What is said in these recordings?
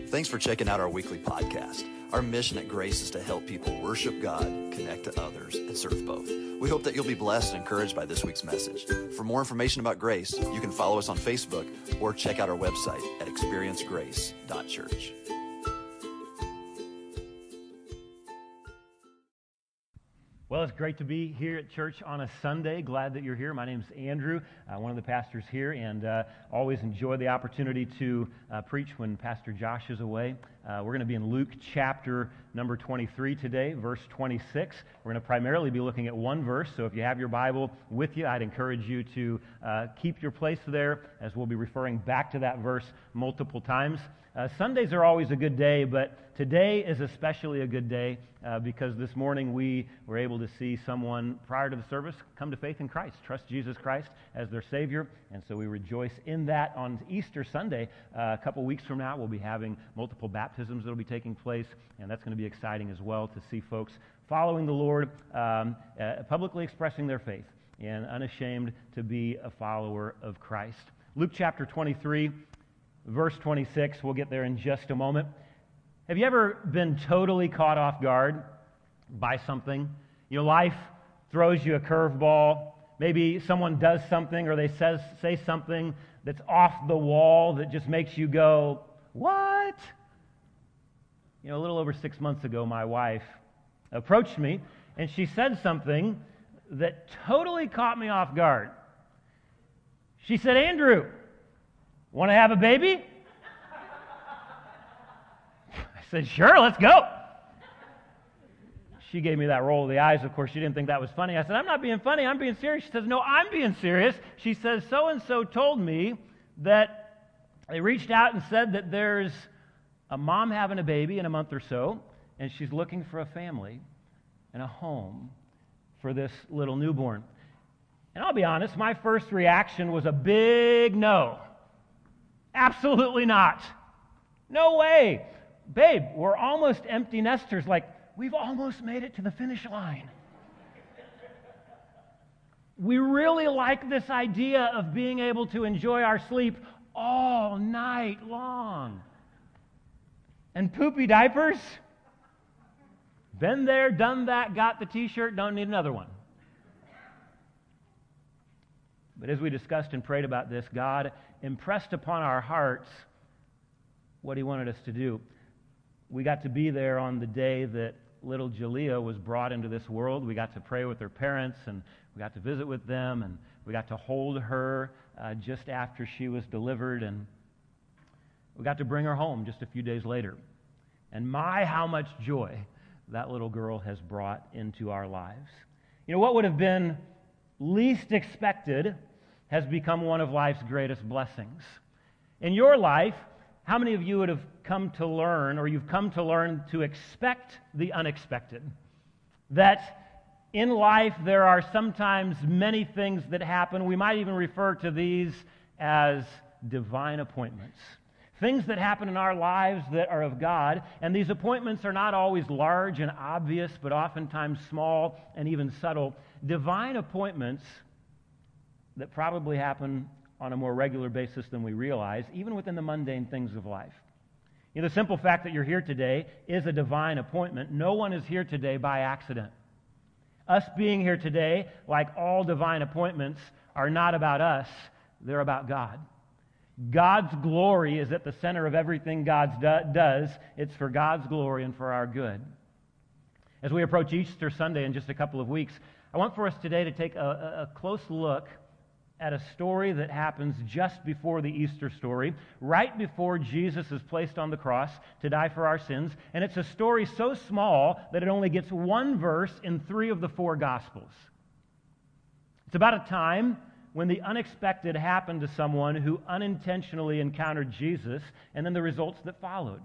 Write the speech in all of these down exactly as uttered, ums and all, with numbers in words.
Thanks for checking out our weekly podcast. Our mission at Grace is to help people worship God, connect to others, and serve both. We hope that you'll be blessed and encouraged by this week's message. For more information about Grace, you can follow us on Facebook or check out our website at experience grace dot church. Well, it's great to be here at church on a Sunday. Glad that you're here. My name's Andrew, uh, one of the pastors here, and uh, always enjoy the opportunity to uh, preach when Pastor Josh is away. Uh, we're going to be in Luke chapter number twenty-three today, verse twenty-six. We're going to primarily be looking at one verse, so if you have your Bible with you, I'd encourage you to uh, keep your place there, as we'll be referring back to that verse multiple times. Uh, Sundays are always a good day, but today is especially a good day uh, because this morning we were able to see someone prior to the service come to faith in Christ, trust Jesus Christ as their Savior, and so we rejoice in that. On Easter Sunday, uh, a couple weeks from now, we'll be having multiple baptisms that will be taking place, and that's going to be exciting as well to see folks following the Lord, um, uh, publicly expressing their faith, and unashamed to be a follower of Christ. Luke chapter twenty-three, verse twenty-six, we'll get there in just a moment. Have you ever been totally caught off guard by something? You know, life throws you a curveball. Maybe someone does something or they says, say something that's off the wall that just makes you go, what? You know, a little over six months ago, my wife approached me and she said something that totally caught me off guard. She said, Andrew, want to have a baby? I said, sure, let's go. She gave me that roll of the eyes. Of course, she didn't think that was funny. I said, I'm not being funny. I'm being serious. She says, no, I'm being serious. She says, so-and-so told me that they reached out and said that there's a mom having a baby in a month or so, and she's looking for a family and a home for this little newborn. And I'll be honest, my first reaction was a big no. Absolutely not. No way. Babe, we're almost empty nesters. Like, we've almost made it to the finish line. We really like this idea of being able to enjoy our sleep all night long. And poopy diapers? Been there, done that, got the t-shirt, don't need another one. But as we discussed and prayed about this, God impressed upon our hearts what He wanted us to do. We got to be there on the day that little Jalea was brought into this world. We got to pray with her parents, and we got to visit with them, and we got to hold her uh, just after she was delivered, and we got to bring her home just a few days later. And my, how much joy that little girl has brought into our lives. You know, what would have been least expected has become one of life's greatest blessings. In your life, how many of you would have come to learn, or you've come to learn to expect the unexpected? That in life there are sometimes many things that happen. We might even refer to these as divine appointments. Things that happen in our lives that are of God, and these appointments are not always large and obvious, but oftentimes small and even subtle. Divine appointments that probably happen on a more regular basis than we realize, even within the mundane things of life. You know, the simple fact that you're here today is a divine appointment. No one is here today by accident. Us being here today, like all divine appointments, are not about us, they're about God. God's glory is at the center of everything God do- does. It's for God's glory and for our good. As we approach Easter Sunday in just a couple of weeks, I want for us today to take a, a close look at a story that happens just before the Easter story, right before Jesus is placed on the cross to die for our sins. And it's a story so small that it only gets one verse in three of the four Gospels. It's about a time when the unexpected happened to someone who unintentionally encountered Jesus, and then the results that followed.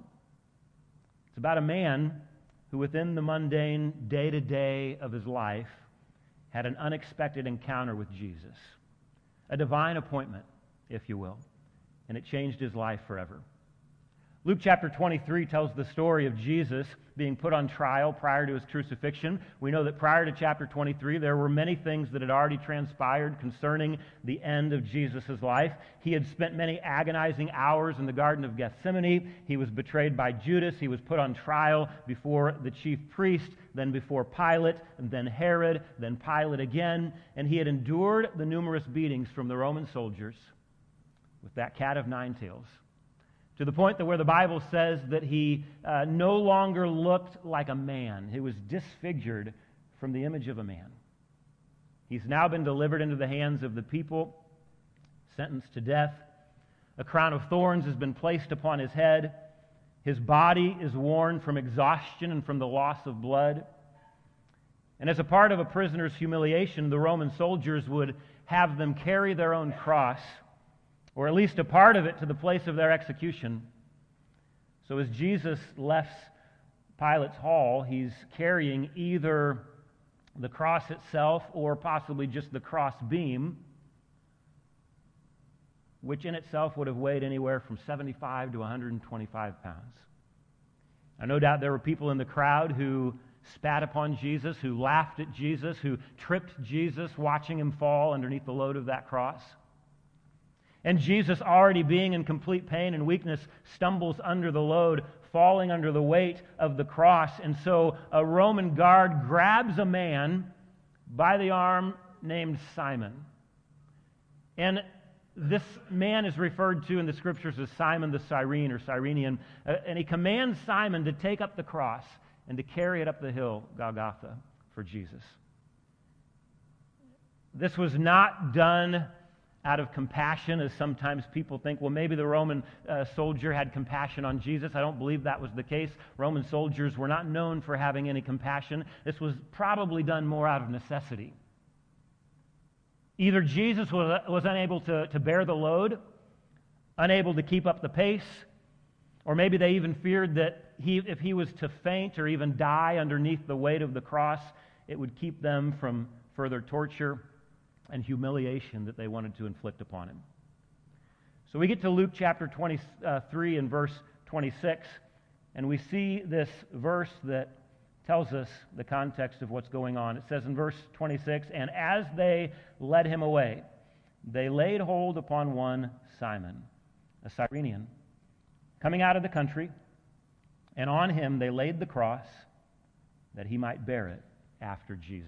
It's about a man who, within the mundane day-to-day of his life, had an unexpected encounter with Jesus. A divine appointment, if you will, and it changed his life forever. Luke chapter twenty-three tells the story of Jesus being put on trial prior to his crucifixion. We know that prior to chapter twenty-three, there were many things that had already transpired concerning the end of Jesus' life. He had spent many agonizing hours in the Garden of Gethsemane. He was betrayed by Judas. He was put on trial before the chief priest, then before Pilate, and then Herod, then Pilate again. And he had endured the numerous beatings from the Roman soldiers with that cat of nine tails, to the point that where the Bible says that he uh, no longer looked like a man. He was disfigured from the image of a man. He's now been delivered into the hands of the people, sentenced to death. A crown of thorns has been placed upon his head. His body is worn from exhaustion and from the loss of blood. And as a part of a prisoner's humiliation, the Roman soldiers would have them carry their own cross, or at least a part of it, to the place of their execution. So as Jesus left Pilate's hall, he's carrying either the cross itself or possibly just the cross beam, which in itself would have weighed anywhere from seventy-five to one hundred twenty-five pounds. Now, no doubt there were people in the crowd who spat upon Jesus, who laughed at Jesus, who tripped Jesus, watching him fall underneath the load of that cross. And Jesus, already being in complete pain and weakness, stumbles under the load, falling under the weight of the cross. And so a Roman guard grabs a man by the arm named Simon. And this man is referred to in the Scriptures as Simon the Cyrene or Cyrenian. Uh, and he commands Simon to take up the cross and to carry it up the hill, Golgotha, for Jesus. This was not done out of compassion, as sometimes people think. Well, maybe the Roman uh, soldier had compassion on Jesus. I don't believe that was the case. Roman soldiers were not known for having any compassion. This was probably done more out of necessity. Either Jesus was, was unable to, to bear the load, unable to keep up the pace, or maybe they even feared that he, if he was to faint or even die underneath the weight of the cross, it would keep them from further torture and humiliation that they wanted to inflict upon him. So we get to Luke chapter twenty-three and verse twenty-six, and we see this verse that tells us the context of what's going on. It says in verse twenty-six, "And as they led him away, they laid hold upon one Simon, a Cyrenian, coming out of the country, and on him they laid the cross, that he might bear it after Jesus."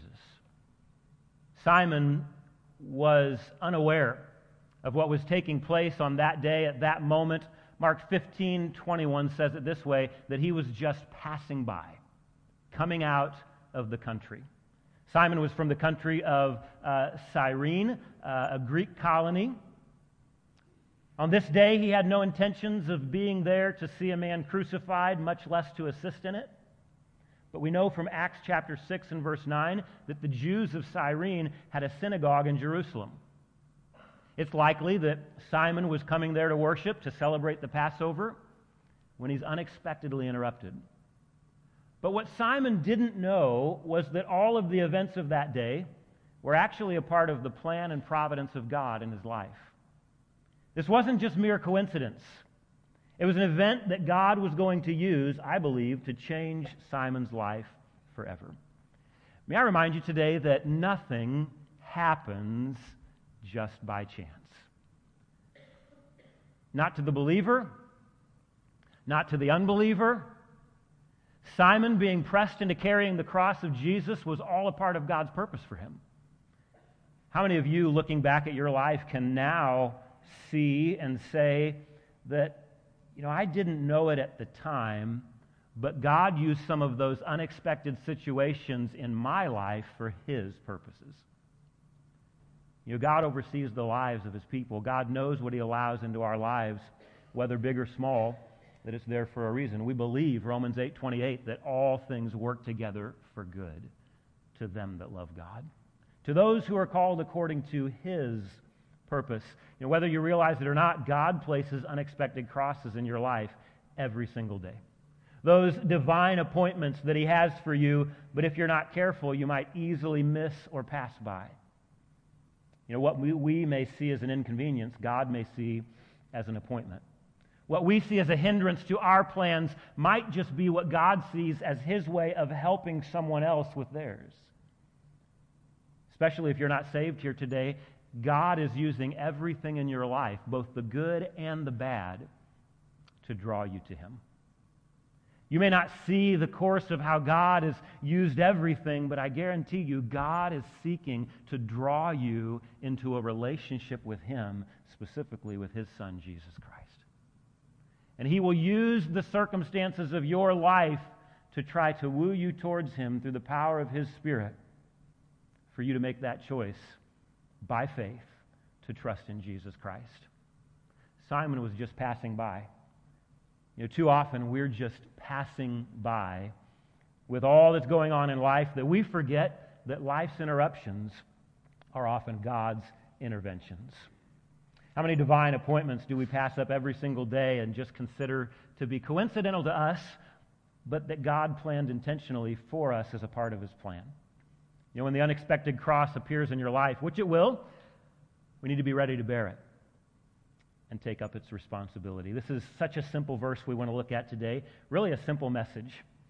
Simon was unaware of what was taking place on that day, at that moment. Mark fifteen twenty-one says it this way, that he was just passing by, coming out of the country. Simon was from the country of uh, Cyrene, uh, a Greek colony. On this day, he had no intentions of being there to see a man crucified, much less to assist in it. But we know from Acts chapter six and verse nine that the Jews of Cyrene had a synagogue in Jerusalem. It's likely that Simon was coming there to worship, to celebrate the Passover, when he's unexpectedly interrupted. But what Simon didn't know was that all of the events of that day were actually a part of the plan and providence of God in his life. This wasn't just mere coincidence. It was an event that God was going to use, I believe, to change Simon's life forever. May I remind you today that nothing happens just by chance. Not to the believer, not to the unbeliever. Simon being pressed into carrying the cross of Jesus was all a part of God's purpose for him. How many of you, looking back at your life, can now see and say that, you know, I didn't know it at the time, but God used some of those unexpected situations in my life for His purposes? You know, God oversees the lives of His people. God knows what He allows into our lives, whether big or small, that it's there for a reason. We believe, Romans eight twenty-eight, that all things work together for good to them that love God, to those who are called according to His purpose. You know, whether you realize it or not, God places unexpected crosses in your life every single day. Those divine appointments that He has for you, but if you're not careful, you might easily miss or pass by. You know, what we, we may see as an inconvenience, God may see as an appointment. What we see as a hindrance to our plans might just be what God sees as His way of helping someone else with theirs. Especially if you're not saved here today, God is using everything in your life, both the good and the bad, to draw you to Him. You may not see the course of how God has used everything, but I guarantee you God is seeking to draw you into a relationship with Him, specifically with His Son, Jesus Christ. And He will use the circumstances of your life to try to woo you towards Him through the power of His Spirit for you to make that choice by faith to trust in Jesus Christ. Simon was just passing by. You know, too often we're just passing by with all that's going on in life that we forget that life's interruptions are often God's interventions. How many divine appointments do we pass up every single day and just consider to be coincidental to us, but that God planned intentionally for us as a part of His plan? You know, when the unexpected cross appears in your life, which it will, we need to be ready to bear it and take up its responsibility. This is such a simple verse we want to look at today, really a simple message.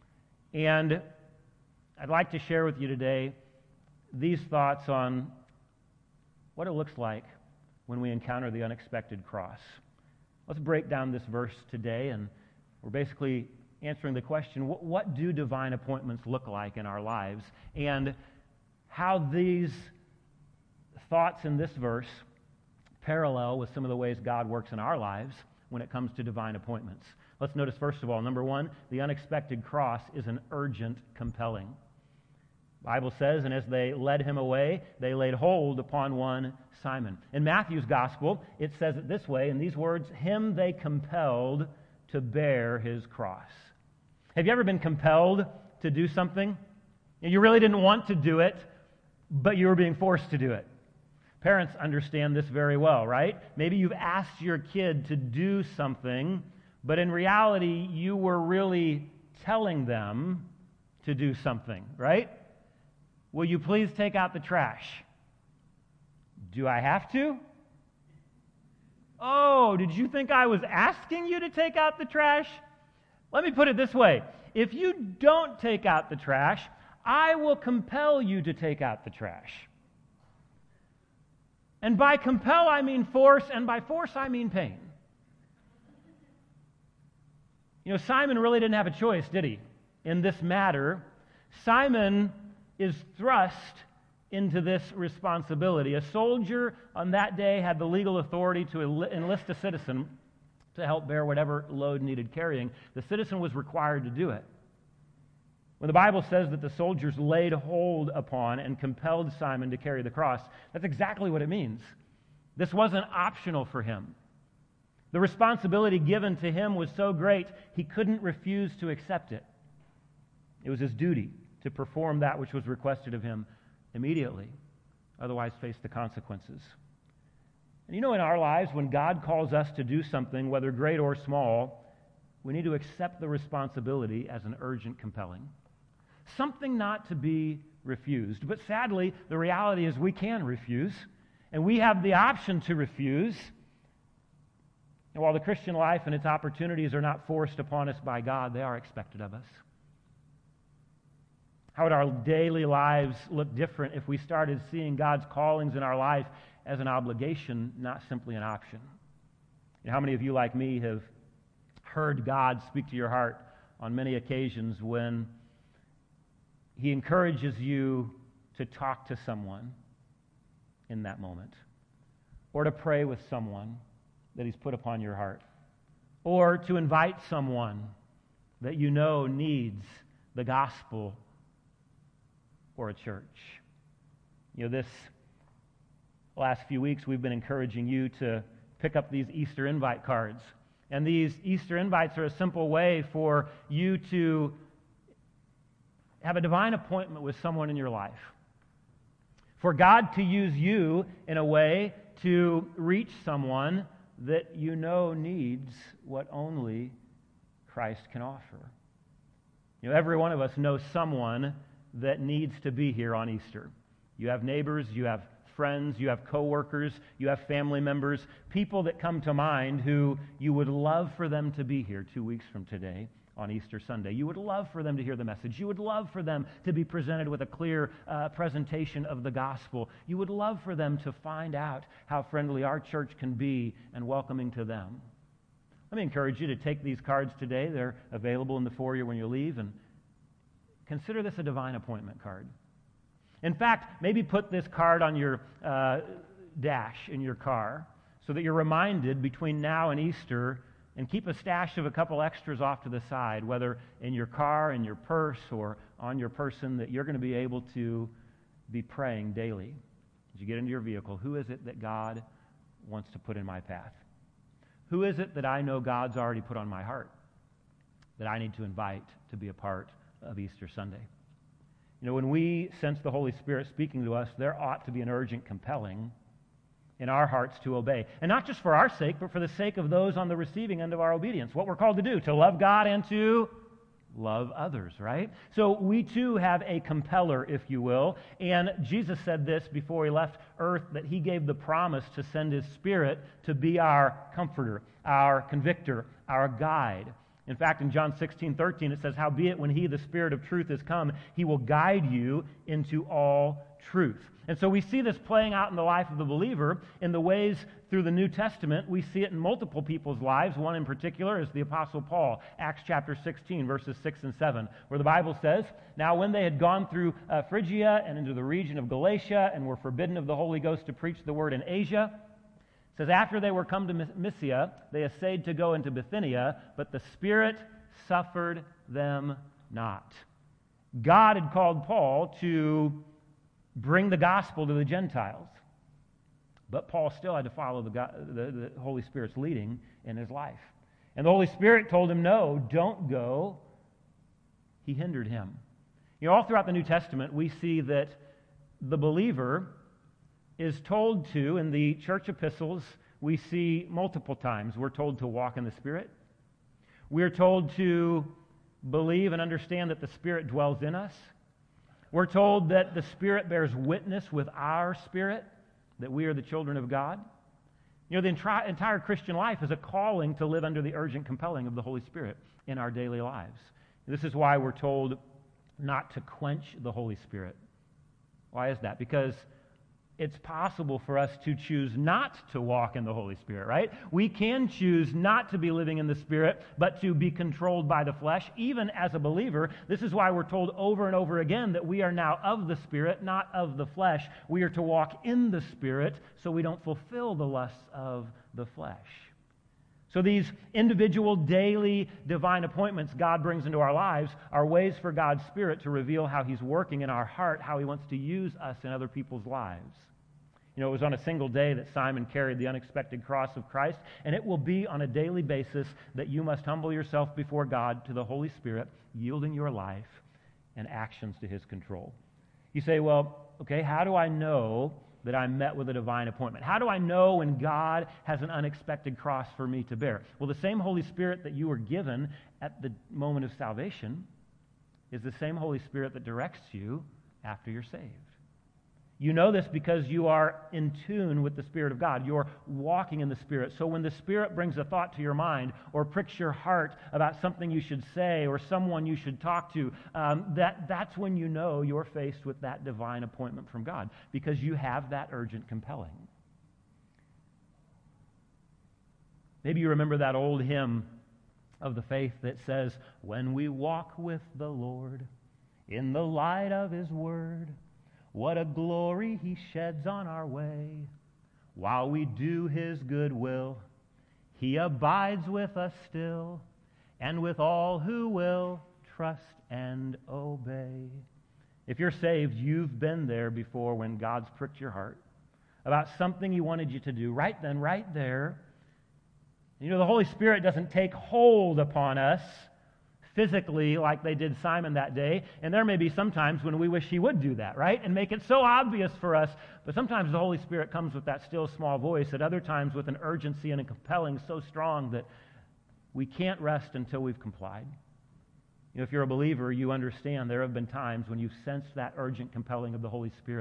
And I'd like to share with you today these thoughts on what it looks like when we encounter the unexpected cross. Let's break down this verse today, and we're basically answering the question, what, what do divine appointments look like in our lives, and how these thoughts in this verse parallel with some of the ways God works in our lives when it comes to divine appointments. Let's notice, first of all, number one, the unexpected cross is an urgent compelling. The Bible says, and as they led Him away, they laid hold upon one Simon. In Matthew's gospel, it says it this way, in these words, him they compelled to bear his cross. Have you ever been compelled to do something? You really didn't want to do it, but you were being forced to do it. Parents understand this very well, right? Maybe you've asked your kid to do something, but in reality, you were really telling them to do something, right? Will you please take out the trash? Do I have to? Oh, did you think I was asking you to take out the trash? Let me put it this way. If you don't take out the trash, I will compel you to take out the trash. And by compel, I mean force, and by force, I mean pain. You know, Simon really didn't have a choice, did he? In this matter, Simon is thrust into this responsibility. A soldier on that day had the legal authority to enlist a citizen to help bear whatever load needed carrying. The citizen was required to do it. When the Bible says that the soldiers laid hold upon and compelled Simon to carry the cross, that's exactly what it means. This wasn't optional for him. The responsibility given to him was so great, he couldn't refuse to accept it. It was his duty to perform that which was requested of him immediately, otherwise face the consequences. And you know, in our lives, when God calls us to do something, whether great or small, we need to accept the responsibility as an urgent compelling. Something not to be refused. But sadly, the reality is we can refuse, and we have the option to refuse. And while the Christian life and its opportunities are not forced upon us by God, they are expected of us. How would our daily lives look different if we started seeing God's callings in our life as an obligation, not simply an option? You know, how many of you, like me, have heard God speak to your heart on many occasions when He encourages you to talk to someone in that moment, or to pray with someone that He's put upon your heart, or to invite someone that you know needs the gospel or a church? You know, this last few weeks we've been encouraging you to pick up these Easter invite cards. And these Easter invites are a simple way for you to have a divine appointment with someone in your life. For God to use you in a way to reach someone that you know needs what only Christ can offer. You know, every one of us knows someone that needs to be here on Easter. You have neighbors, you have friends, you have coworkers, you have family members, people that come to mind who you would love for them to be here two weeks from today on Easter Sunday. You would love for them to hear the message. You would love for them to be presented with a clear uh, presentation of the gospel. You would love for them to find out how friendly our church can be and welcoming to them. Let me encourage you to take these cards today. They're available in the foyer when you leave, and consider this a divine appointment card. In fact, maybe put this card on your uh, dash in your car so that you're reminded between now and Easter, and keep a stash of a couple extras off to the side, whether in your car, in your purse, or on your person, that you're going to be able to be praying daily. As you get into your vehicle, who is it that God wants to put in my path? Who is it that I know God's already put on my heart that I need to invite to be a part of Easter Sunday? You know, when we sense the Holy Spirit speaking to us, there ought to be an urgent compelling in our hearts to obey. And not just for our sake, but for the sake of those on the receiving end of our obedience. What we're called to do, to love God and to love others, right? So we too have a compeller, if you will. And Jesus said this before he left earth, that he gave the promise to send his Spirit to be our comforter, our convictor, our guide. In fact, in John sixteen thirteen, it says, "Howbeit, when he, the Spirit of truth, is come, he will guide you into all truth." And so we see this playing out in the life of the believer in the ways through the New Testament. We see it in multiple people's lives. One in particular is the Apostle Paul, Acts chapter sixteen, verses six and seven, where the Bible says, "Now when they had gone through uh, Phrygia and into the region of Galatia and were forbidden of the Holy Ghost to preach the word in Asia," it says, "After they were come to Mysia, they essayed to go into Bithynia, but the Spirit suffered them not." God had called Paul to bring the gospel to the Gentiles, but Paul still had to follow the, God, the, the Holy Spirit's leading in his life. And the Holy Spirit told him, "No, don't go." He hindered him. You know, all throughout the New Testament, we see that the believer is told to, in the church epistles, we see multiple times, we're told to walk in the Spirit. We're told to believe and understand that the Spirit dwells in us. We're told that the Spirit bears witness with our spirit that we are the children of God. You know, the entire, entire Christian life is a calling to live under the urgent compelling of the Holy Spirit in our daily lives. This is why we're told not to quench the Holy Spirit. Why is that? Because it's possible for us to choose not to walk in the Holy Spirit, right? We can choose not to be living in the Spirit, but to be controlled by the flesh, even as a believer. This is why we're told over and over again that we are now of the Spirit, not of the flesh. We are to walk in the Spirit so we don't fulfill the lusts of the flesh. So these individual daily divine appointments God brings into our lives are ways for God's Spirit to reveal how He's working in our heart, how He wants to use us in other people's lives. You know, it was on a single day that Simon carried the unexpected cross of Christ, and it will be on a daily basis that you must humble yourself before God to the Holy Spirit, yielding your life and actions to His control. You say, well, okay, how do I know that I'm met with a divine appointment? How do I know when God has an unexpected cross for me to bear? Well, the same Holy Spirit that you were given at the moment of salvation is the same Holy Spirit that directs you after you're saved. You know this because you are in tune with the Spirit of God. You're walking in the Spirit. So when the Spirit brings a thought to your mind or pricks your heart about something you should say or someone you should talk to, um, that, that's when you know you're faced with that divine appointment from God, because you have that urgent compelling. Maybe you remember that old hymn of the faith that says, "When we walk with the Lord in the light of His Word, what a glory He sheds on our way. While we do His good will, He abides with us still, and with all who will trust and obey." If you're saved, you've been there before when God's pricked your heart about something He wanted you to do. Right then, right there. You know, the Holy Spirit doesn't take hold upon us physically like they did Simon that day. And there may be some times when we wish He would do that, right? And make it so obvious for us. But sometimes the Holy Spirit comes with that still small voice, at other times with an urgency and a compelling so strong that we can't rest until we've complied. You know, if you're a believer, you understand there have been times when you've sensed that urgent compelling of the Holy Spirit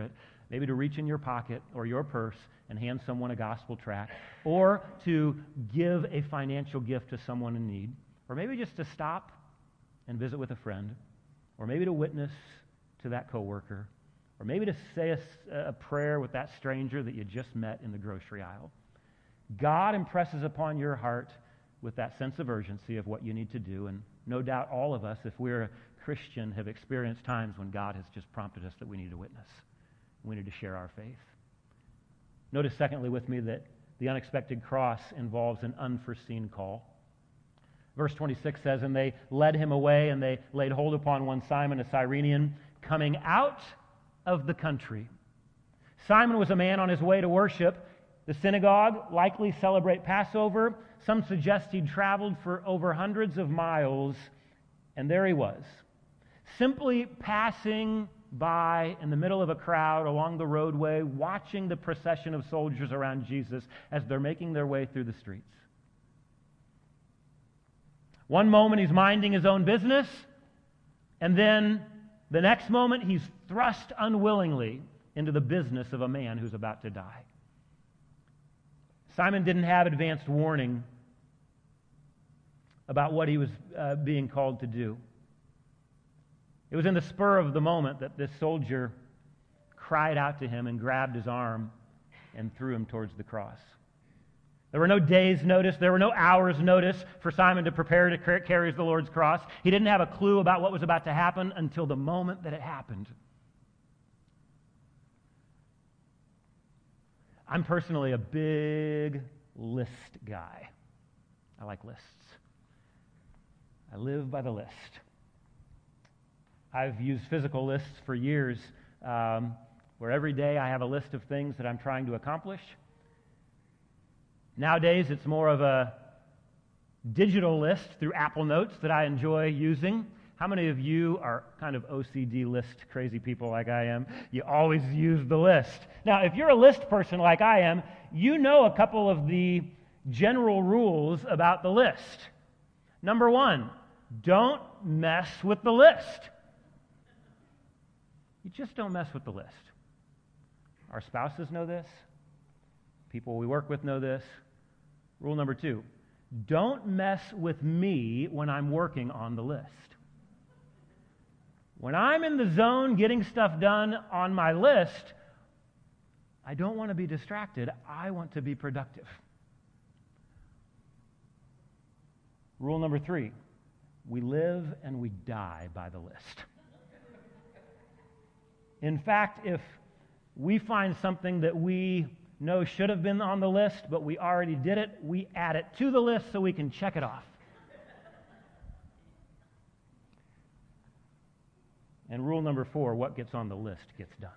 maybe to reach in your pocket or your purse and hand someone a gospel tract, or to give a financial gift to someone in need, or maybe just to stop and visit with a friend, or maybe to witness to that coworker, or maybe to say a, a prayer with that stranger that you just met in the grocery aisle. God impresses upon your heart with that sense of urgency of what you need to do, and no doubt all of us, if we're a Christian, have experienced times when God has just prompted us that we need to witness. We need to share our faith. Notice, secondly, with me, that the unexpected cross involves an unforeseen call. Verse twenty-six says, "And they led him away, and they laid hold upon one Simon, a Cyrenian, coming out of the country." Simon was a man on his way to worship. The synagogue likely celebrate Passover. Some suggest he'd traveled for over hundreds of miles, and there he was, simply passing by in the middle of a crowd along the roadway, watching the procession of soldiers around Jesus as they're making their way through the streets. One moment he's minding his own business, and then the next moment he's thrust unwillingly into the business of a man who's about to die. Simon didn't have advanced warning about what he was uh, being called to do. It was in the spur of the moment that this soldier cried out to him and grabbed his arm and threw him towards the cross. There were no days' notice, there were no hours' notice for Simon to prepare to carry the Lord's cross. He didn't have a clue about what was about to happen until the moment that it happened. I'm personally a big list guy. I like lists. I live by the list. I've used physical lists for years, um, where every day I have a list of things that I'm trying to accomplish. Nowadays, it's more of a digital list through Apple Notes that I enjoy using. How many of you are kind of O C D list crazy people like I am? You always use the list. Now, if you're a list person like I am, you know a couple of the general rules about the list. Number one, don't mess with the list. You just don't mess with the list. Our spouses know this. People we work with know this. Rule number two, don't mess with me when I'm working on the list. When I'm in the zone getting stuff done on my list, I don't want to be distracted. I want to be productive. Rule number three, we live and we die by the list. In fact, if we find something that we know should have been on the list, but we already did it, we add it to the list so we can check it off. And rule number four, what gets on the list gets done.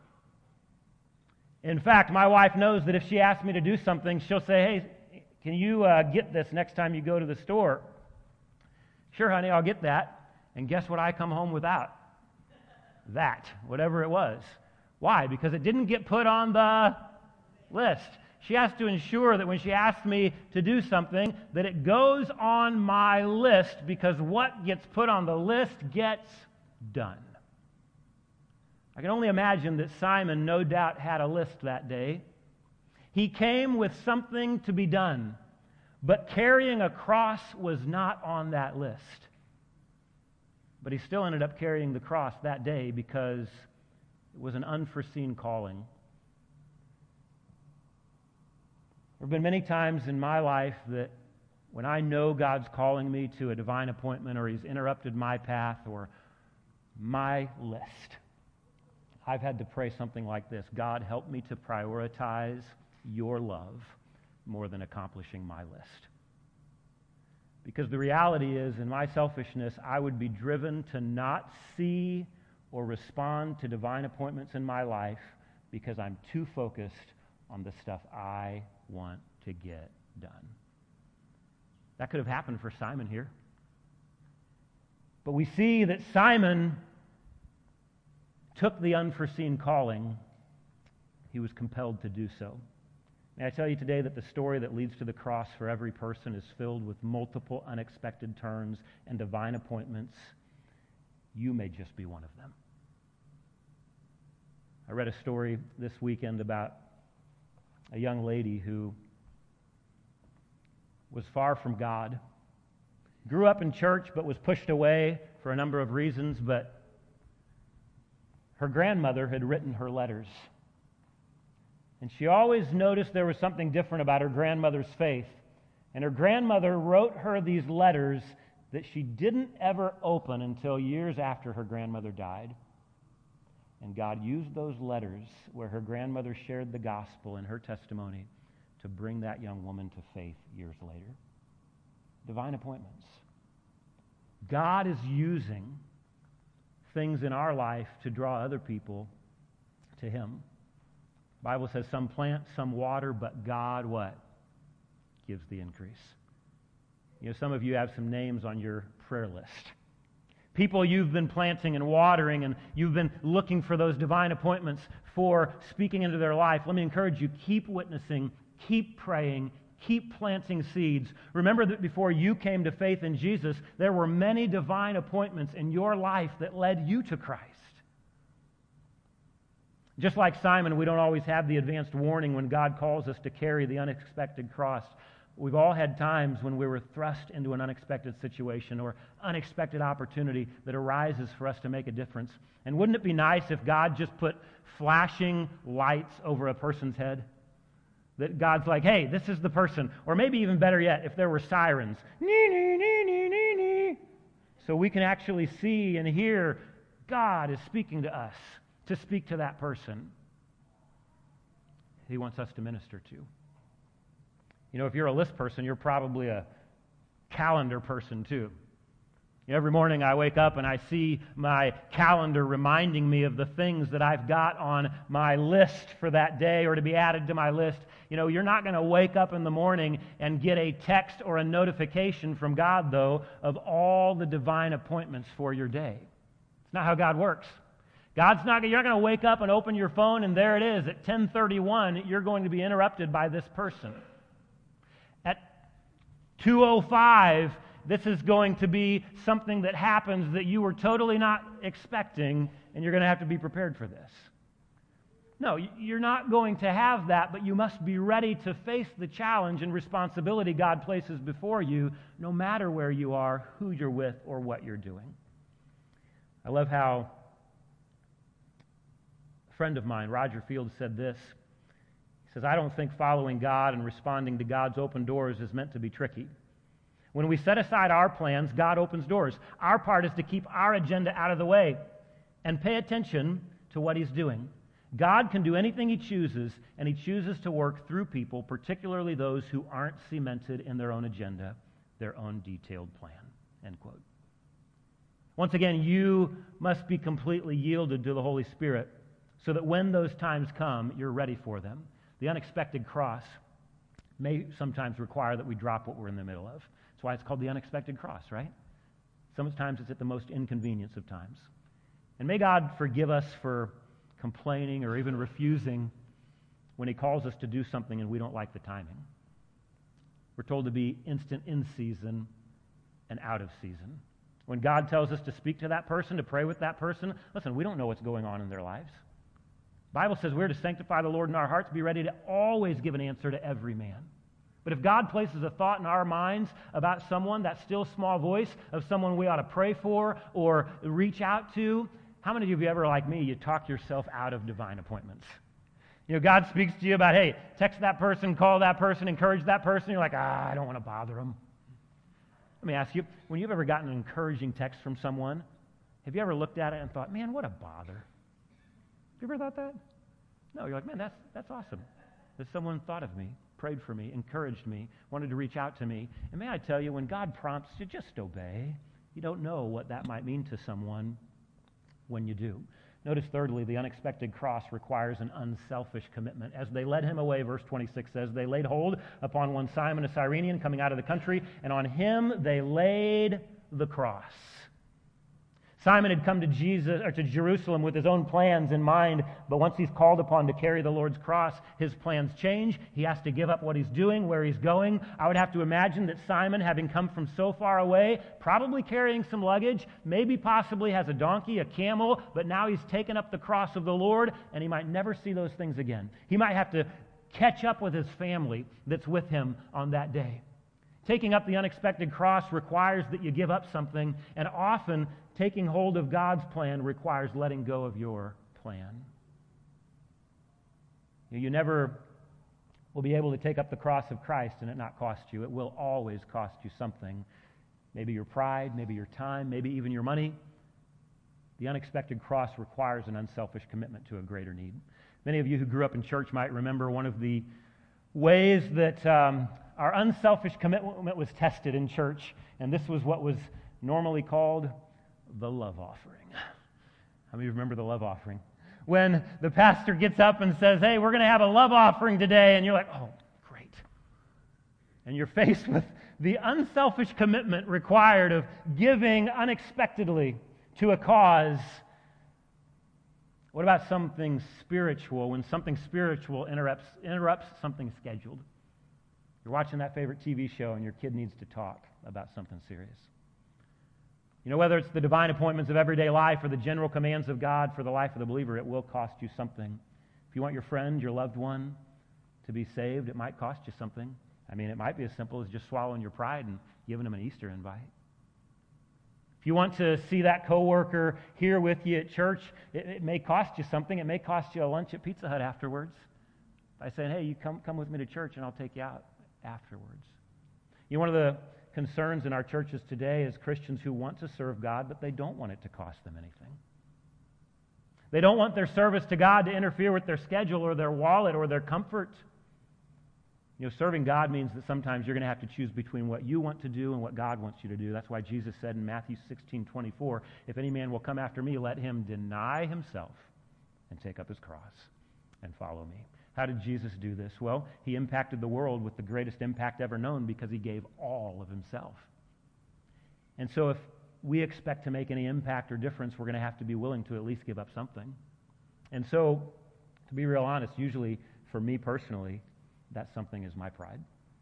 In fact, my wife knows that if she asks me to do something, she'll say, "Hey, can you uh, get this next time you go to the store?" "Sure, honey, I'll get that." And guess what I come home without? That, whatever it was. Why? Because it didn't get put on the list. She has to ensure that when she asks me to do something, that it goes on my list, because what gets put on the list gets done. I can only imagine that Simon no doubt had a list that day. He came with something to be done, but carrying a cross was not on that list. But he still ended up carrying the cross that day because it was an unforeseen calling. There have been many times in my life that when I know God's calling me to a divine appointment, or He's interrupted my path or my list, I've had to pray something like this: God, help me to prioritize your love more than accomplishing my list. Because the reality is, in my selfishness, I would be driven to not see or respond to divine appointments in my life because I'm too focused on the stuff I want to get done. That could have happened for Simon here. But we see that Simon took the unforeseen calling. He was compelled to do so. May I tell you today that the story that leads to the cross for every person is filled with multiple unexpected turns and divine appointments. You may just be one of them. I read a story this weekend about a young lady who was far from God, grew up in church but was pushed away for a number of reasons, but her grandmother had written her letters. And she always noticed there was something different about her grandmother's faith. And her grandmother wrote her these letters that she didn't ever open until years after her grandmother died. And God used those letters where her grandmother shared the gospel and her testimony to bring that young woman to faith years later. Divine appointments. God is using things in our life to draw other people to Him. The Bible says some plant, some water, but God what? Gives the increase. You know, some of you have some names on your prayer list. People you've been planting and watering, and you've been looking for those divine appointments for speaking into their life. Let me encourage you, keep witnessing, keep praying, keep planting seeds. Remember that before you came to faith in Jesus, there were many divine appointments in your life that led you to Christ. Just like Simon, we don't always have the advanced warning when God calls us to carry the unexpected cross. We've all had times when we were thrust into an unexpected situation or unexpected opportunity that arises for us to make a difference. And wouldn't it be nice if God just put flashing lights over a person's head? That God's like, hey, this is the person. Or maybe even better yet, if there were sirens. Nee, nee, nee, nee, nee, nee. So we can actually see and hear God is speaking to us, to speak to that person He wants us to minister to. You know, if you're a list person, you're probably a calendar person too. You know, every morning I wake up and I see my calendar reminding me of the things that I've got on my list for that day or to be added to my list. You know, you're not going to wake up in the morning and get a text or a notification from God, though, of all the divine appointments for your day. It's not how God works. God's not, you're not going to wake up and open your phone and there it is. At ten thirty-one, you're going to be interrupted by this person. At two oh five, this is going to be something that happens that you were totally not expecting, and you're going to have to be prepared for this. No, you're not going to have that, but you must be ready to face the challenge and responsibility God places before you, no matter where you are, who you're with, or what you're doing. I love how a friend of mine, Roger Fields, said this. He says, I don't think following God and responding to God's open doors is meant to be tricky. When we set aside our plans, God opens doors. Our part is to keep our agenda out of the way and pay attention to what He's doing. God can do anything He chooses, and He chooses to work through people, particularly those who aren't cemented in their own agenda, their own detailed plan. End quote. Once again, you must be completely yielded to the Holy Spirit so that when those times come, you're ready for them. The unexpected cross may sometimes require that we drop what we're in the middle of. That's why it's called the unexpected cross, right? Sometimes it's at the most inconvenience of times. And may God forgive us for complaining or even refusing when He calls us to do something and we don't like the timing. We're told to be instant in season and out of season. When God tells us to speak to that person, to pray with that person, listen, we don't know what's going on in their lives. The Bible says we're to sanctify the Lord in our hearts, be ready to always give an answer to every man. But if God places a thought in our minds about someone, that still small voice of someone we ought to pray for or reach out to, how many of you ever, like me, you talk yourself out of divine appointments? You know, God speaks to you about, hey, text that person, call that person, encourage that person. You're like, ah, I don't want to bother them. Let me ask you, when you've ever gotten an encouraging text from someone, have you ever looked at it and thought, man, what a bother? You ever thought that? No, you're like, man, that's that's awesome. That someone thought of me, prayed for me, encouraged me, wanted to reach out to me. And may I tell you, when God prompts you, just obey. You don't know what that might mean to someone when you do. Notice thirdly, the unexpected cross requires an unselfish commitment. As they led him away, verse twenty-six says, they laid hold upon one Simon, a Cyrenian, coming out of the country, and on him they laid the cross. Simon had come to Jesus or to Jerusalem with his own plans in mind, but once he's called upon to carry the Lord's cross, his plans change. He has to give up what he's doing, where he's going. I would have to imagine that Simon, having come from so far away, probably carrying some luggage, maybe possibly has a donkey, a camel, but now he's taken up the cross of the Lord, and he might never see those things again. He might have to catch up with his family that's with him on that day. Taking up the unexpected cross requires that you give up something, and often taking hold of God's plan requires letting go of your plan. You never will be able to take up the cross of Christ and it not cost you. It will always cost you something. Maybe your pride, maybe your time, maybe even your money. The unexpected cross requires an unselfish commitment to a greater need. Many of you who grew up in church might remember one of the ways that um, our unselfish commitment was tested in church, and this was what was normally called the love offering. How many of you remember the love offering? When the pastor gets up and says, hey, we're going to have a love offering today, and you're like, oh, great. And you're faced with the unselfish commitment required of giving unexpectedly to a cause. What about something spiritual, when something spiritual interrupts, interrupts something scheduled? You're watching that favorite T V show and your kid needs to talk about something serious. You know, whether it's the divine appointments of everyday life or the general commands of God for the life of the believer, it will cost you something. If you want your friend, your loved one, to be saved, it might cost you something. I mean, it might be as simple as just swallowing your pride and giving them an Easter invite. If you want to see that coworker here with you at church, it, it may cost you something. It may cost you a lunch at Pizza Hut afterwards. By saying, hey, you come, come with me to church and I'll take you out afterwards. You know, one of the concerns in our churches today is Christians who want to serve God, but they don't want it to cost them anything. They don't want their service to God to interfere with their schedule or their wallet or their comfort. You know, serving God means that sometimes you're going to have to choose between what you want to do and what God wants you to do. That's why Jesus said in Matthew sixteen twenty-four, if any man will come after me, let him deny himself and take up his cross and follow me. How did Jesus do this? Well, he impacted the world with the greatest impact ever known because he gave all of himself. And so if we expect to make any impact or difference, we're going to have to be willing to at least give up something. And so, to be real honest, usually for me personally, that something is my pride.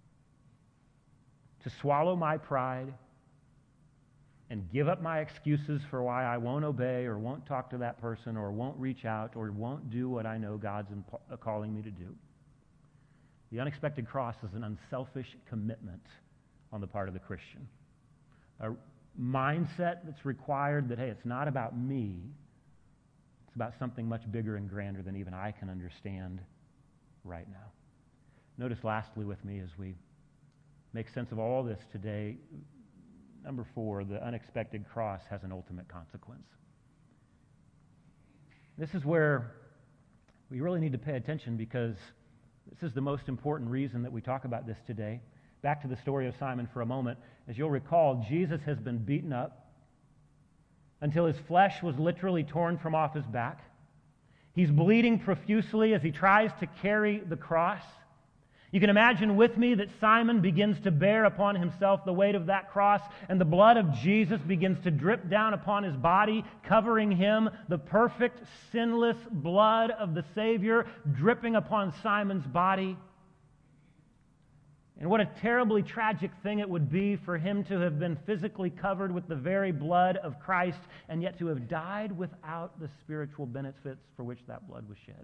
To swallow my pride and give up my excuses for why I won't obey or won't talk to that person or won't reach out or won't do what I know God's imp- calling me to do. The unexpected cross is an unselfish commitment on the part of the Christian. A mindset that's required that, hey, it's not about me. It's about something much bigger and grander than even I can understand right now. Notice lastly with me as we make sense of all this today, number four, the unexpected cross has an ultimate consequence. This is where we really need to pay attention because this is the most important reason that we talk about this today. Back to the story of Simon for a moment. As you'll recall, Jesus has been beaten up until his flesh was literally torn from off his back. He's bleeding profusely as he tries to carry the cross. You can imagine with me that Simon begins to bear upon himself the weight of that cross, and the blood of Jesus begins to drip down upon his body, covering him, the perfect, sinless blood of the Savior dripping upon Simon's body. And what a terribly tragic thing it would be for him to have been physically covered with the very blood of Christ, and yet to have died without the spiritual benefits for which that blood was shed.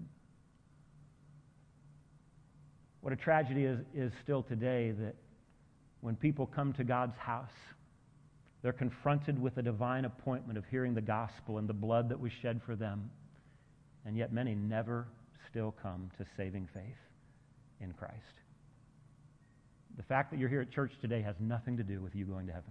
What a tragedy is, is still today that when people come to God's house, they're confronted with a divine appointment of hearing the gospel and the blood that was shed for them, and yet many never still come to saving faith in Christ. The fact that you're here at church today has nothing to do with you going to heaven.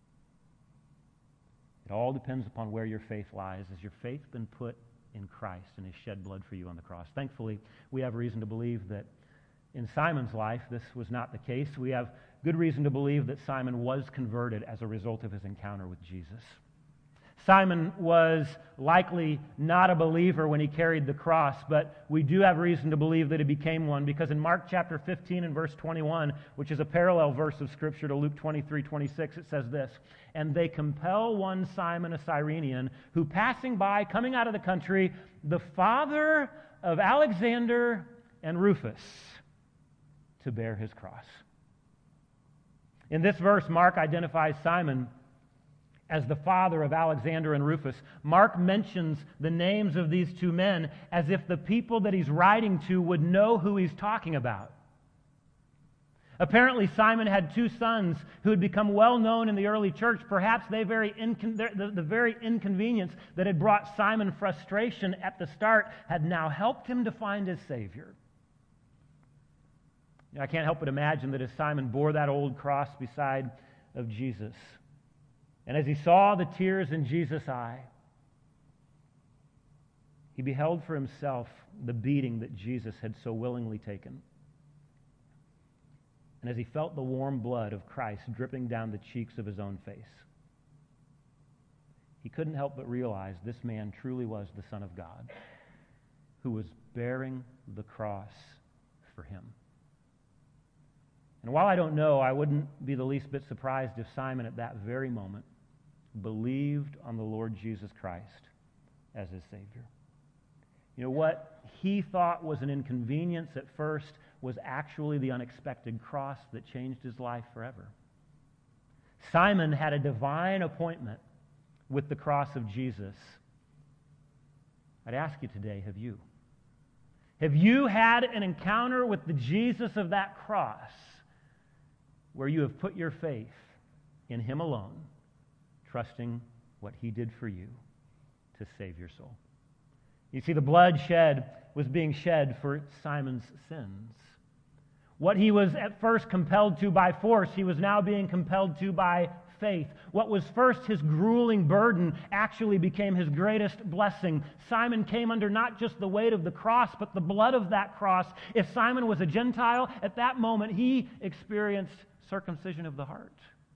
It all depends upon where your faith lies. Has your faith been put in Christ and His shed blood for you on the cross? Thankfully, we have reason to believe that in Simon's life, this was not the case. We have good reason to believe that Simon was converted as a result of his encounter with Jesus. Simon was likely not a believer when he carried the cross, but we do have reason to believe that he became one, because in Mark chapter fifteen and verse twenty-one, which is a parallel verse of Scripture to Luke twenty-three twenty-six, it says this, "And they compel one Simon a Cyrenian, who passing by, coming out of the country, the father of Alexander and Rufus, to bear his cross." In this verse, Mark identifies Simon as the father of Alexander and Rufus. Mark mentions the names of these two men as if the people that he's writing to would know who he's talking about. Apparently, Simon had two sons who had become well known in the early church. Perhaps they very incon- the, the very inconvenience that had brought Simon frustration at the start had now helped him to find his Savior. You know, I can't help but imagine that as Simon bore that old cross beside of Jesus, and as he saw the tears in Jesus' eye, he beheld for himself the beating that Jesus had so willingly taken. And as he felt the warm blood of Christ dripping down the cheeks of his own face, he couldn't help but realize this man truly was the Son of God, who was bearing the cross for him. And while I don't know, I wouldn't be the least bit surprised if Simon at that very moment believed on the Lord Jesus Christ as his Savior. You know, what he thought was an inconvenience at first was actually the unexpected cross that changed his life forever. Simon had a divine appointment with the cross of Jesus. I'd ask you today, have you? Have you had an encounter with the Jesus of that cross where you have put your faith in him alone, trusting what he did for you to save your soul? You see, the blood shed was being shed for Simon's sins. What he was at first compelled to by force, he was now being compelled to by faith. What was first his grueling burden actually became his greatest blessing. Simon came under not just the weight of the cross, but the blood of that cross. If Simon was a Gentile, at that moment he experienced circumcision of the heart.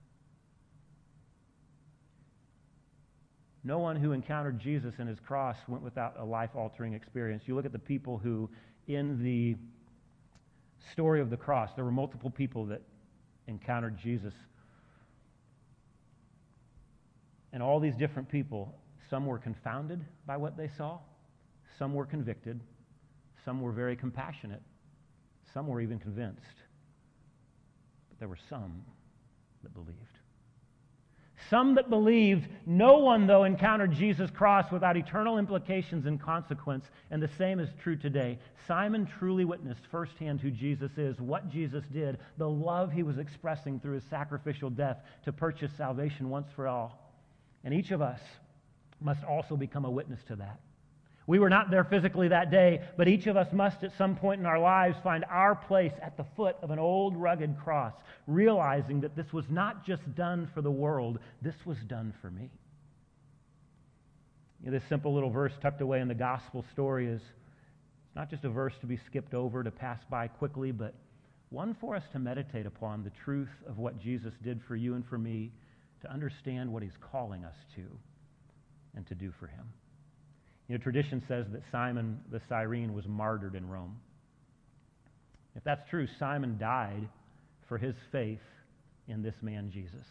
No one who encountered Jesus and his cross went without a life-altering experience. You look at the people who, in the story of the cross, there were multiple people that encountered Jesus. And all these different people, some were confounded by what they saw, some were convicted, some were very compassionate, some were even convinced. But there were some that believed. Some that believed. No one, though, encountered Jesus' cross without eternal implications and consequence, and the same is true today. Simon truly witnessed firsthand who Jesus is, what Jesus did, the love he was expressing through his sacrificial death to purchase salvation once for all. And each of us must also become a witness to that. We were not there physically that day, but each of us must at some point in our lives find our place at the foot of an old rugged cross, realizing that this was not just done for the world, this was done for me. You know, this simple little verse tucked away in the gospel story is it's not just a verse to be skipped over, to pass by quickly, but one for us to meditate upon the truth of what Jesus did for you and for me, to understand what he's calling us to and to do for him. You know, tradition says that Simon the Cyrene was martyred in Rome. If that's true, Simon died for his faith in this man Jesus.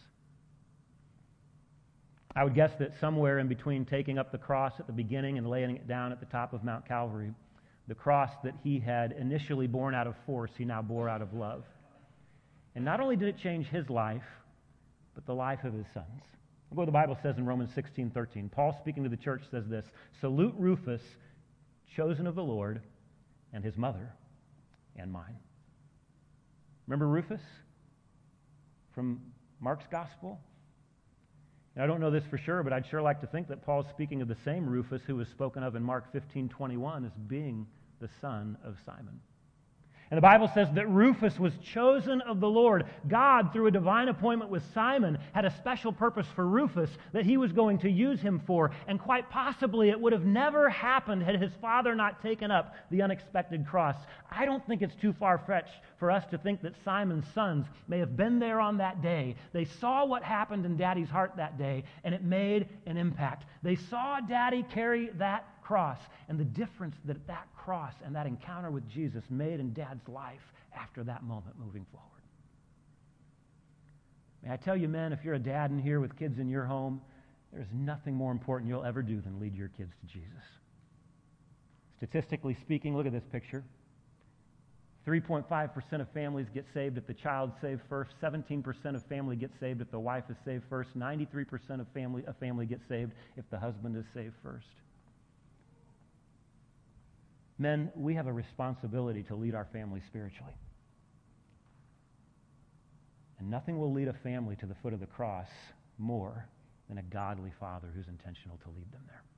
I would guess that somewhere in between taking up the cross at the beginning and laying it down at the top of Mount Calvary, the cross that he had initially borne out of force, he now bore out of love. And not only did it change his life, but the life of his sons. Look what the Bible says in Romans sixteen thirteen. Paul, speaking to the church, says this: "Salute Rufus, chosen of the Lord, and his mother, and mine." Remember Rufus from Mark's gospel? And I don't know this for sure, but I'd sure like to think that Paul's speaking of the same Rufus who was spoken of in Mark fifteen twenty-one as being the son of Simon. And the Bible says that Rufus was chosen of the Lord. God, through a divine appointment with Simon, had a special purpose for Rufus that he was going to use him for. And quite possibly it would have never happened had his father not taken up the unexpected cross. I don't think it's too far-fetched for us to think that Simon's sons may have been there on that day. They saw what happened in Daddy's heart that day, and it made an impact. They saw Daddy carry that cross, and the difference that that cross and that encounter with Jesus made in Dad's life after that moment moving forward. May I tell you, men, if you're a dad in here with kids in your home, there's nothing more important you'll ever do than lead your kids to Jesus. Statistically speaking, look at this picture. three point five percent of families get saved if the child's saved first. seventeen percent of family get saved if the wife is saved first. ninety-three percent of family, a family gets saved if the husband is saved first. Men, we have a responsibility to lead our family spiritually. And nothing will lead a family to the foot of the cross more than a godly father who's intentional to lead them there.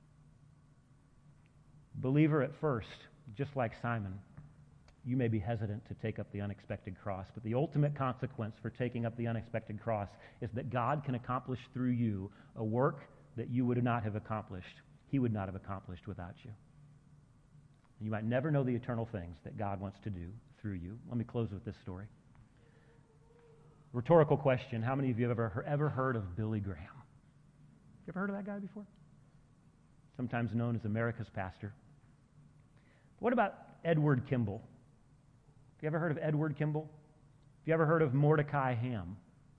Believer, at first, just like Simon, you may be hesitant to take up the unexpected cross, but the ultimate consequence for taking up the unexpected cross is that God can accomplish through you a work that you would not have accomplished, He would not have accomplished without you. And you might never know the eternal things that God wants to do through you. Let me close with this story. Rhetorical question, how many of you have ever, ever heard of Billy Graham? You ever heard of that guy before? Sometimes known as America's pastor. What about Edward Kimball? Have you ever heard of Edward Kimball? Have you ever heard of Mordecai Ham?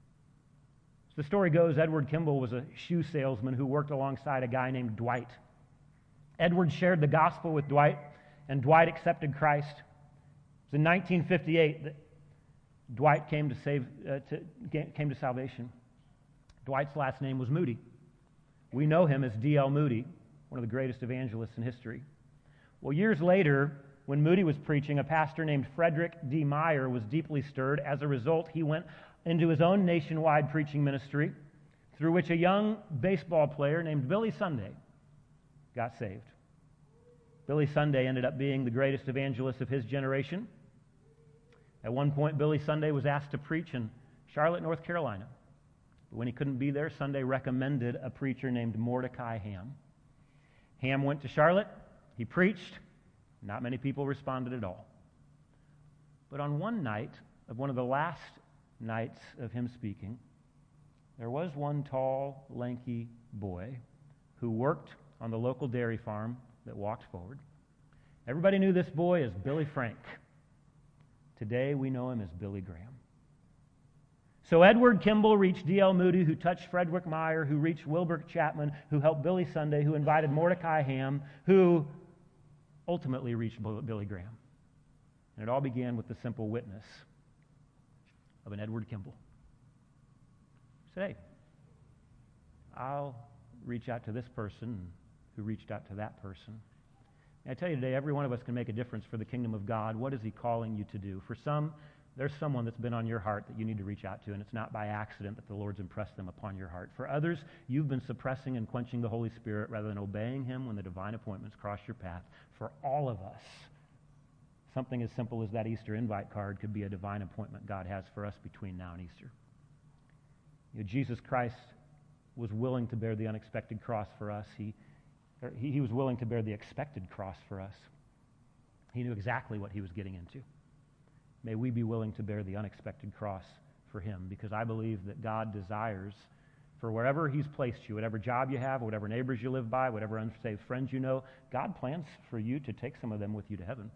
So the story goes, Edward Kimball was a shoe salesman who worked alongside a guy named Dwight. Edward shared the gospel with Dwight, and Dwight accepted Christ. It was in nineteen fifty-eight that Dwight came to save, uh, to, came to salvation. Dwight's last name was Moody. We know him as D L Moody, one of the greatest evangelists in history. Well, years later, when Moody was preaching, a pastor named Frederick D. Meyer was deeply stirred. As a result, he went into his own nationwide preaching ministry, through which a young baseball player named Billy Sunday got saved. Billy Sunday ended up being the greatest evangelist of his generation. At one point, Billy Sunday was asked to preach in Charlotte, North Carolina. But when he couldn't be there, Sunday recommended a preacher named Mordecai Ham. Ham went to Charlotte. He preached. Not many people responded at all. But on one night, of one of the last nights of him speaking, there was one tall, lanky boy who worked on the local dairy farm that walked forward. Everybody knew this boy as Billy Frank. Today we know him as Billy Graham. So Edward Kimball reached D L Moody, who touched Frederick Meyer, who reached Wilbur Chapman, who helped Billy Sunday, who invited Mordecai Ham, who ultimately reached Billy Graham. And it all began with the simple witness of an Edward Kimball. He said, hey, I'll reach out to this person who reached out to that person. And I tell you today, every one of us can make a difference for the kingdom of God. What is He calling you to do? For some, there's someone that's been on your heart that you need to reach out to, and it's not by accident that the Lord's impressed them upon your heart. For others, you've been suppressing and quenching the Holy Spirit rather than obeying Him when the divine appointments cross your path. For all of us, something as simple as that Easter invite card could be a divine appointment God has for us between now and Easter. You know, Jesus Christ was willing to bear the unexpected cross for us. He, he, he was willing to bear the expected cross for us. He knew exactly what He was getting into. May we be willing to bear the unexpected cross for Him, because I believe that God desires for wherever He's placed you, whatever job you have, whatever neighbors you live by, whatever unsaved friends you know, God plans for you to take some of them with you to heaven.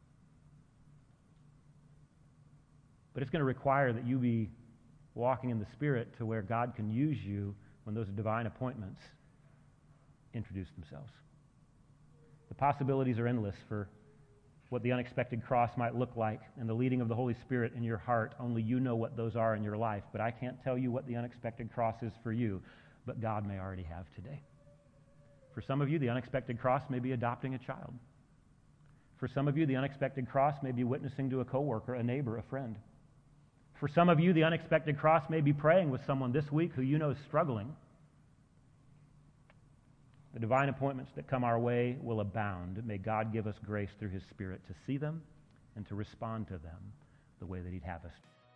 But it's going to require that you be walking in the Spirit to where God can use you when those divine appointments introduce themselves. The possibilities are endless for what the unexpected cross might look like and the leading of the Holy Spirit in your heart. Only you know what those are in your life. But I can't tell you what the unexpected cross is for you, but God may already have today. For some of you, the unexpected cross may be adopting a child. For some of you, the unexpected cross may be witnessing to a coworker, a neighbor, a friend. For some of you, the unexpected cross may be praying with someone this week who you know is struggling. The divine appointments that come our way will abound. May God give us grace through His Spirit to see them and to respond to them the way that he'd have us.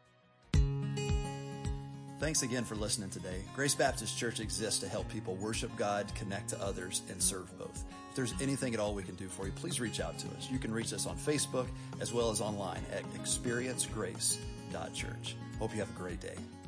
Thanks again for listening today. Grace Baptist Church exists to help people worship God, connect to others, and serve both. If there's anything at all we can do for you, please reach out to us. You can reach us on Facebook as well as online at experience grace dot church. Hope you have a great day.